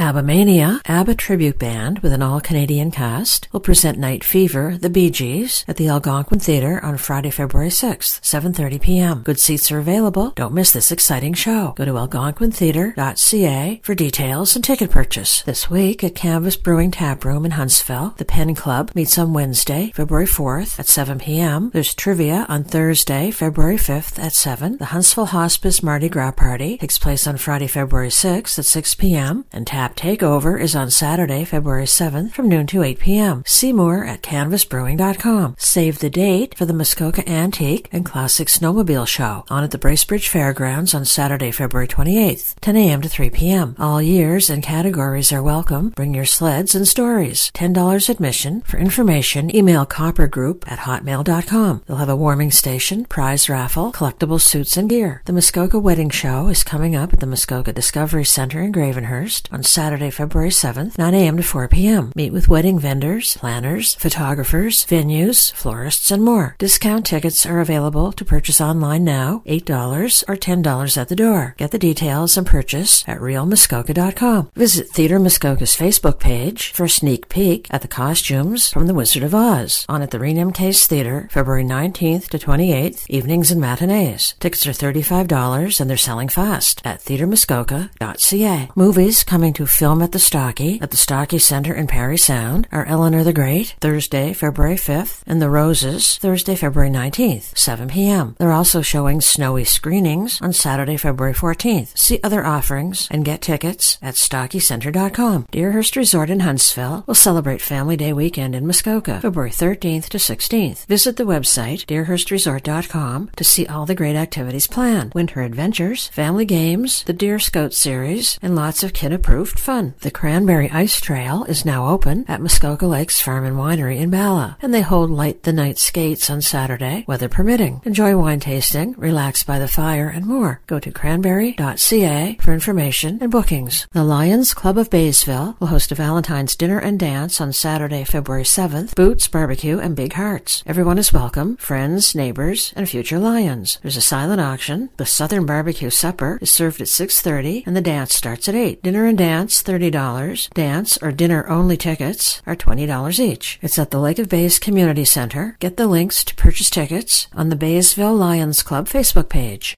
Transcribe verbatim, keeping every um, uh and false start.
ABBA-Mania, ABBA Tribute Band with an all-Canadian cast, will present Night Fever, The Bee Gees, at the Algonquin Theatre on Friday, February sixth, seven thirty p.m. Good seats are available. Don't miss this exciting show. Go to algonquin theatre dot c a for details and ticket purchase. This week at Canvas Brewing Tap Room in Huntsville, the Pen Club meets on Wednesday, February fourth at seven p.m. There's trivia on Thursday, February fifth at seven. The Huntsville Hospice Mardi Gras Party takes place on Friday, February sixth at six p.m. and Tap Takeover is on Saturday, February seventh from noon to eight p.m. See more at canvas brewing dot com. Save the date for the Muskoka Antique and Classic Snowmobile Show on at the Bracebridge Fairgrounds on Saturday, February twenty-eighth, ten a.m. to three p.m. All years and categories are welcome. Bring your sleds and stories. ten dollars admission. For information, email coppergroup at hotmail dot com. They'll have a warming station, prize raffle, collectible suits and gear. The Muskoka Wedding Show is coming up at the Muskoka Discovery Center in Gravenhurst on Saturday, February seventh, nine a.m. to four p.m. Meet with wedding vendors, planners, photographers, venues, florists, and more. Discount tickets are available to purchase online now, eight dollars or ten dollars at the door. Get the details and purchase at real muskoka dot com. Visit Theatre Muskoka's Facebook page for a sneak peek at the costumes from The Wizard of Oz on at the Renam Case Theatre, February nineteenth to twenty-eighth, evenings and matinees. Tickets are thirty-five dollars and they're selling fast at theatre muskoka dot c a. Movies coming to Film at the Stocky at the Stocky Center in Parry Sound are Eleanor the Great, Thursday, February fifth, and The Roses, Thursday, February nineteenth, seven p.m. They're also showing snowy screenings on Saturday, February fourteenth. See other offerings and get tickets at stocky center dot com. Deerhurst Resort in Huntsville will celebrate Family Day weekend in Muskoka, February thirteenth to sixteenth. Visit the website deerhurst resort dot com to see all the great activities planned. Winter adventures, family games, the Deer Scout series, and lots of kid-approved fun. The Cranberry Ice Trail is now open at Muskoka Lakes Farm and Winery in Bala, and they hold Light the Night skates on Saturday, weather permitting. Enjoy wine tasting, relax by the fire, and more. Go to cranberry dot c a for information and bookings. The Lions Club of Baysville will host a Valentine's dinner and dance on Saturday, February seventh. Boots, barbecue, and big hearts. Everyone is welcome, friends, neighbors, and future Lions. There's a silent auction. The Southern Barbecue Supper is served at six thirty, and the dance starts at eight. Dinner and dance, thirty dollars. Dance or dinner-only tickets are twenty dollars each. It's at the Lake of Bays Community Center. Get the links to purchase tickets on the Baysville Lions Club Facebook page.